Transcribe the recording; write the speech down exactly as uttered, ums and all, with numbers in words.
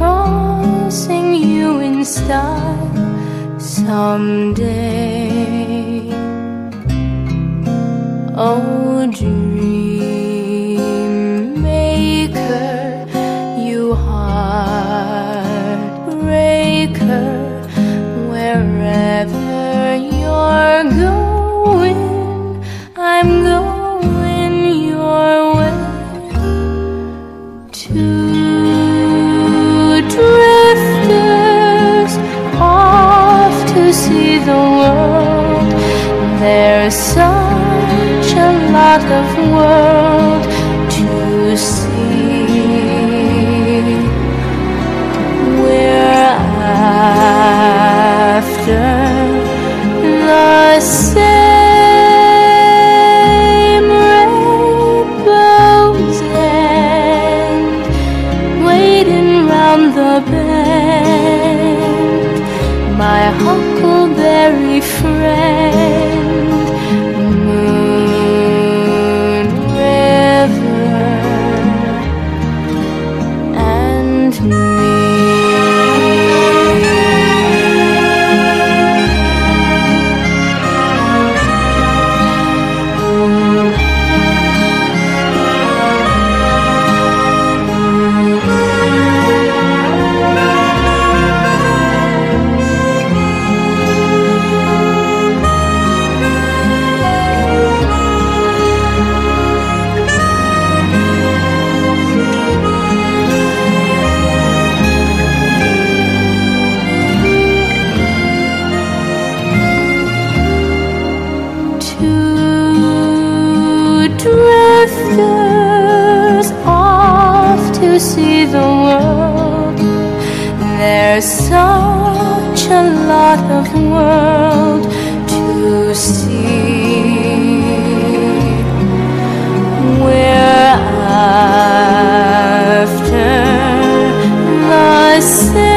crossing you in style someday. Oh, dream maker, you heartbreaker, wherever you're going, I'm going your way. Two drifters off to see the world. There's such a lot of world to see. We're after the same rainbow's end, waiting round the bend, my huckleberry friend, Moon River and me. Drifters off to see the world. There's such a lot of world to see. We're after the same